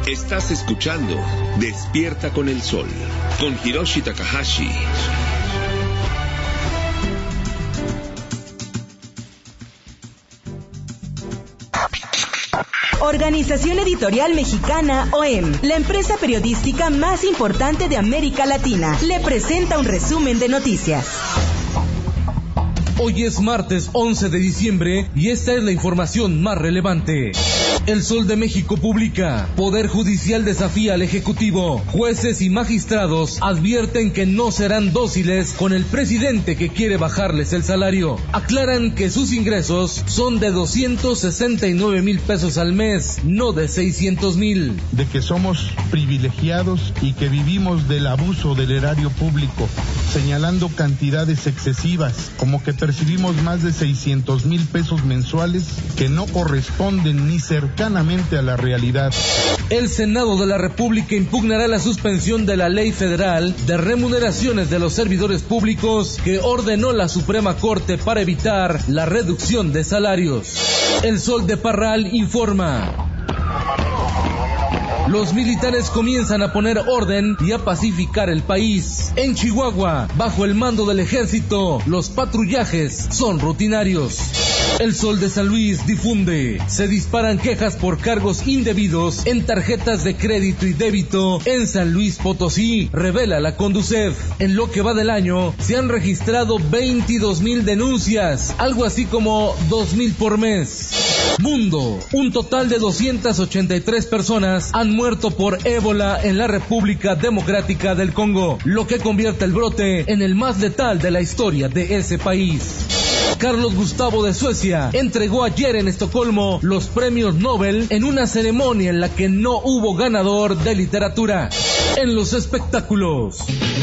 Estás escuchando Despierta con el Sol, con Hiroshi Takahashi. Organización Editorial Mexicana, OEM, la empresa periodística más importante de América Latina, le presenta un resumen de noticias. Hoy es martes 11 de diciembre y esta es la información más relevante. El Sol de México publica: Poder Judicial desafía al Ejecutivo. Jueces y magistrados advierten que no serán dóciles con el presidente que quiere bajarles el salario. Aclaran que sus ingresos son de 269,000 pesos al mes, no de 600,000. De que somos privilegiados y que vivimos del abuso del erario público, señalando cantidades excesivas, como que percibimos más de 600,000 pesos mensuales que no corresponden ni cercanamente a la realidad. El Senado de la República impugnará la suspensión de la Ley Federal de Remuneraciones de los Servidores Públicos que ordenó la Suprema Corte para evitar la reducción de salarios. El Sol de Parral informa: los militares comienzan a poner orden y a pacificar el país. En Chihuahua, bajo el mando del ejército, los patrullajes son rutinarios. El Sol de San Luis difunde: se disparan quejas por cargos indebidos en tarjetas de crédito y débito en San Luis Potosí, revela la Conducef. En lo que va del año, se han registrado 22,000 denuncias, algo así como 2,000 por mes. Mundo: un total de 283 personas han muerto por ébola en la República Democrática del Congo, lo que convierte el brote en el más letal de la historia de ese país. Carlos Gustavo de Suecia entregó ayer en Estocolmo los premios Nobel en una ceremonia en la que no hubo ganador de literatura. En los espectáculos,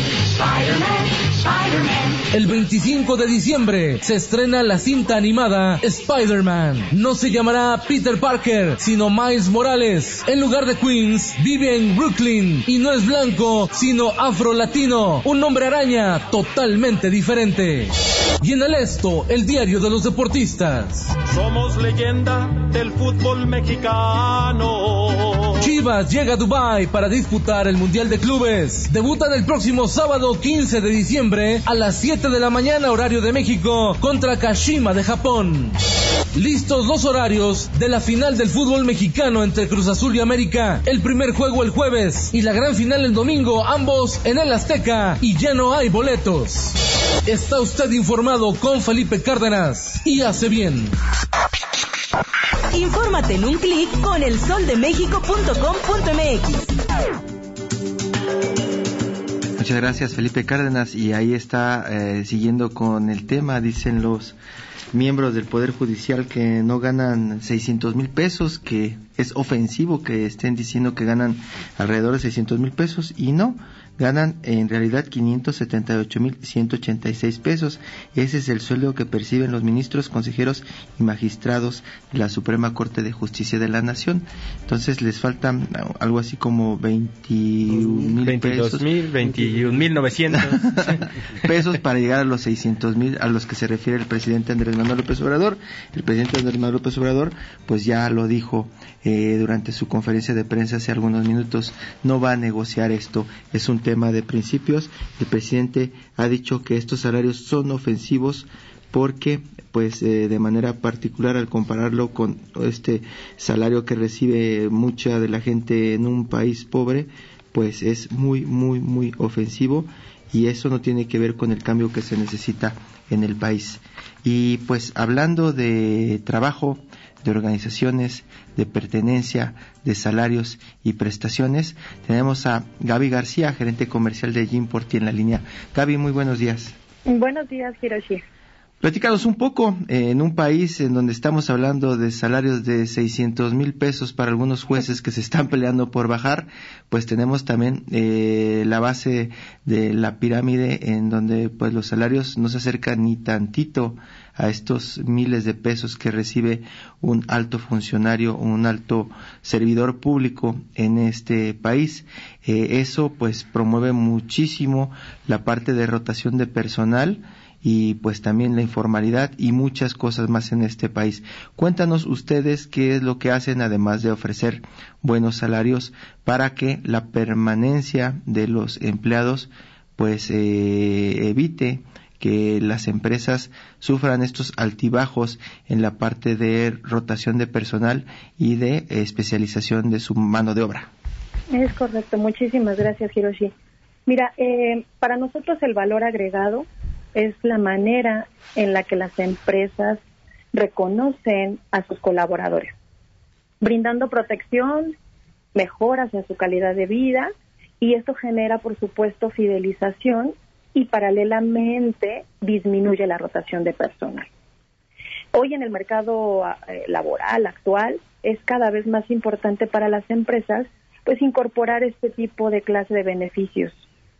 el 25 de diciembre se estrena la cinta animada Spider-Man. No se llamará Peter Parker, sino Miles Morales. En lugar de Queens, vive en Brooklyn y no es blanco, sino afro-latino. Un hombre araña totalmente diferente. Y en el Esto, el diario de los deportistas: somos leyenda del fútbol mexicano. Chivas llega a Dubái para disputar el Mundial de Clubes. Debutan el próximo sábado 15 de diciembre a las 7 de la mañana horario de México contra Kashima de Japón. Listos los horarios de la final del fútbol mexicano entre Cruz Azul y América. El primer juego el jueves y la gran final el domingo, ambos en el Azteca, y ya no hay boletos. Está usted informado con Felipe Cárdenas y hace bien. Infórmate en un clic con elsoldemexico.com.mx. Muchas gracias, Felipe Cárdenas. Y ahí está, siguiendo con el tema, dicen los miembros del Poder Judicial que no ganan 600,000 pesos, que es ofensivo que estén diciendo que ganan alrededor de 600,000 pesos, y no, ganan en realidad 578,186 pesos. Ese es el sueldo que perciben los ministros, consejeros y magistrados de la Suprema Corte de Justicia de la Nación. Entonces les faltan algo así como 21,000 pesos. 21,900 pesos para llegar a los 600,000 a los que se refiere el presidente Andrés Manuel López Obrador. El presidente Andrés Manuel López Obrador pues ya lo dijo durante su conferencia de prensa hace algunos minutos: no va a negociar esto, es un tema de principios. El presidente ha dicho que estos salarios son ofensivos porque pues de manera particular, al compararlo con este salario que recibe mucha de la gente en un país pobre, pues es muy muy muy ofensivo, y eso no tiene que ver con el cambio que se necesita en el país. Y pues hablando de trabajo, de organizaciones, de pertenencia, de salarios y prestaciones, tenemos a Gaby García, gerente comercial de Gymporty en la línea. Gaby, muy buenos días. Buenos días, Hiroshi. Platícanos un poco, en un país en donde estamos hablando de salarios de 600,000 pesos para algunos jueces que se están peleando por bajar, pues tenemos también la base de la pirámide, en donde pues los salarios no se acercan ni tantito a estos miles de pesos que recibe un alto funcionario, un alto servidor público en este país. Eso pues promueve muchísimo la parte de rotación de personal, y pues también la informalidad y muchas cosas más en este país. Cuéntanos ustedes qué es lo que hacen, además de ofrecer buenos salarios, para que la permanencia de los empleados pues evite que las empresas sufran estos altibajos en la parte de rotación de personal y de especialización de su mano de obra. Es correcto, muchísimas gracias, Hiroshi. Mira, para nosotros el valor agregado es la manera en la que las empresas reconocen a sus colaboradores, brindando protección, mejoras en su calidad de vida, y esto genera, por supuesto, fidelización y paralelamente disminuye la rotación de personal. Hoy en el mercado laboral actual es cada vez más importante para las empresas pues incorporar este tipo de clase de beneficios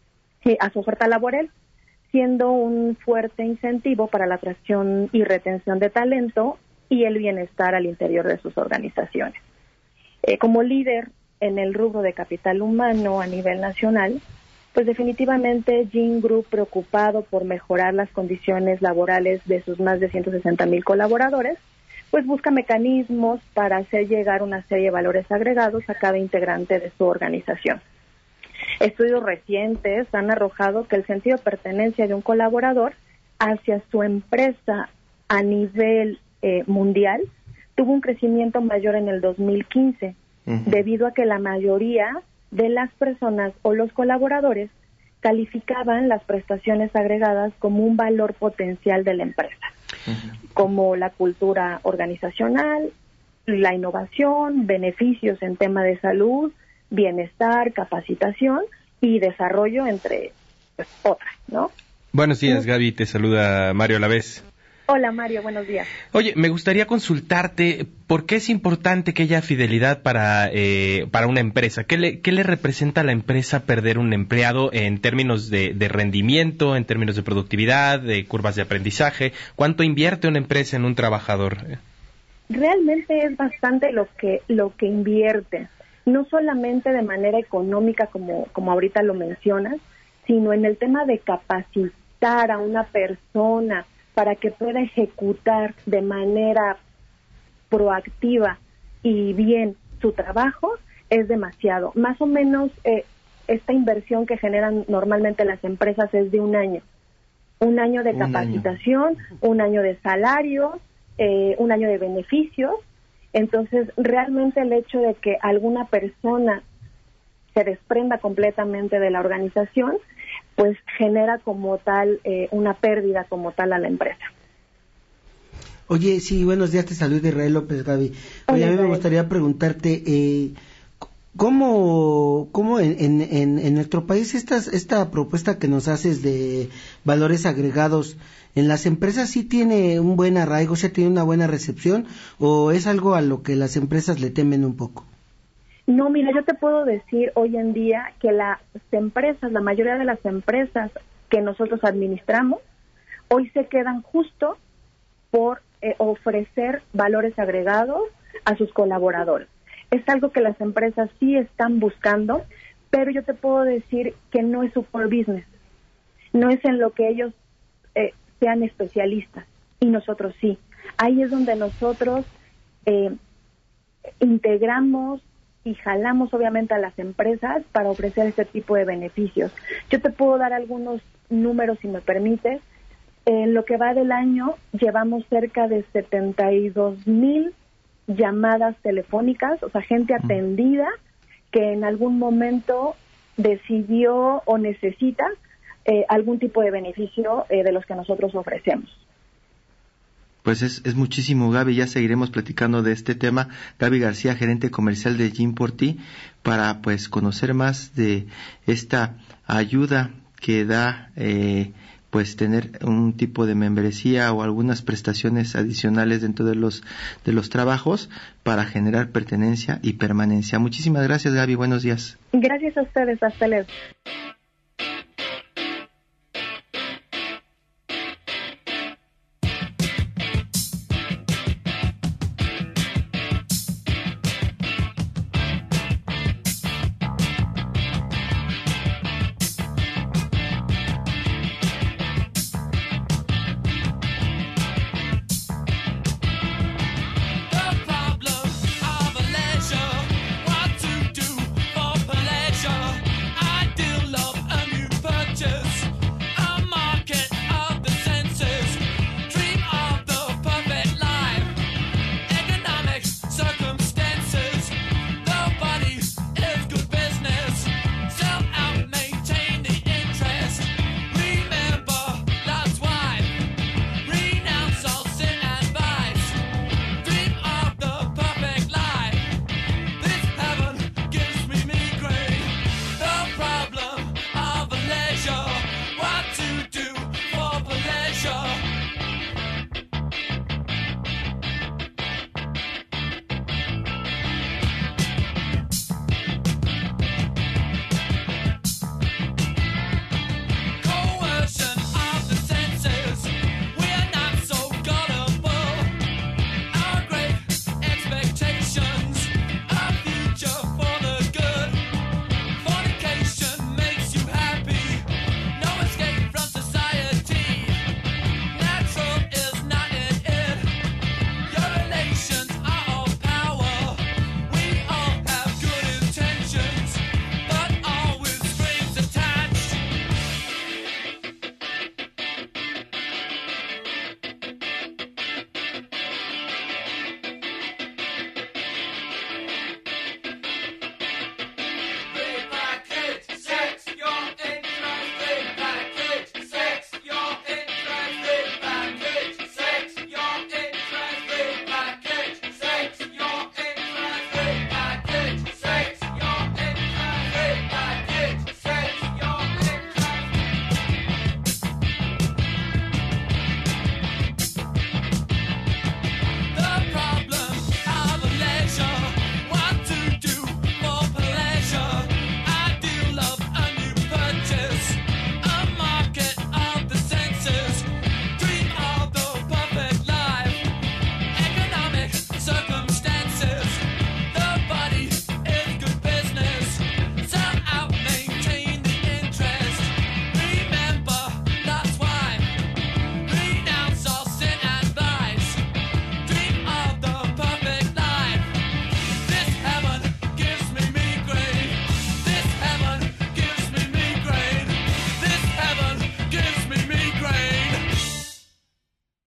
a su oferta laboral, siendo un fuerte incentivo para la atracción y retención de talento y el bienestar al interior de sus organizaciones. Como líder en el rubro de capital humano a nivel nacional, pues definitivamente Gin Group, preocupado por mejorar las condiciones laborales de sus más de 160,000 colaboradores, pues busca mecanismos para hacer llegar una serie de valores agregados a cada integrante de su organización. Estudios recientes han arrojado que el sentido de pertenencia de un colaborador hacia su empresa a nivel mundial tuvo un crecimiento mayor en el 2015, debido a que la mayoría de las personas o los colaboradores calificaban las prestaciones agregadas como un valor potencial de la empresa, como la cultura organizacional, la innovación, beneficios en tema de salud, bienestar, capacitación y desarrollo, entre pues, otras, ¿no? Buenos días, Gaby, te saluda Mario Alavés. Hola Mario, buenos días. Oye, me gustaría consultarte por qué es importante que haya fidelidad para una empresa. ¿Qué le representa a la empresa perder un empleado en términos de rendimiento, en términos de productividad, de curvas de aprendizaje? ¿Cuánto invierte una empresa en un trabajador? Realmente es bastante lo que invierte, no solamente de manera económica como ahorita lo mencionas, sino en el tema de capacitar a una persona para que pueda ejecutar de manera proactiva y bien su trabajo, es demasiado. Más o menos esta inversión que generan normalmente las empresas es de un año. Un año de capacitación, un año de salario, un año de beneficios. Entonces, realmente el hecho de que alguna persona se desprenda completamente de la organización, pues genera como tal una pérdida como tal a la empresa. Oye, sí, buenos días, te saluda Israel López, Gaby. Oye, a mí me gustaría preguntarte, ¿cómo en nuestro país esta propuesta que nos haces de valores agregados, en las empresas sí tiene un buen arraigo, sí tiene una buena recepción, o es algo a lo que las empresas le temen un poco? No, mira, yo te puedo decir hoy en día que las empresas, la mayoría de las empresas que nosotros administramos, hoy se quedan justo por ofrecer valores agregados a sus colaboradores. Es algo que las empresas sí están buscando, pero yo te puedo decir que no es su core business, no es en lo que ellos sean especialistas, y nosotros sí. Ahí es donde nosotros integramos y jalamos obviamente a las empresas para ofrecer este tipo de beneficios. Yo te puedo dar algunos números, si me permites. En lo que va del año, llevamos cerca de 72,000 llamadas telefónicas, o sea, gente atendida que en algún momento decidió o necesita algún tipo de beneficio de los que nosotros ofrecemos. Pues es muchísimo, Gaby. Ya seguiremos platicando de este tema. Gaby García, gerente comercial de Gin por Ti, para pues conocer más de esta ayuda que da pues tener un tipo de membresía o algunas prestaciones adicionales dentro de los trabajos para generar pertenencia y permanencia. Muchísimas gracias, Gaby. Buenos días. Gracias a ustedes. Hasta luego.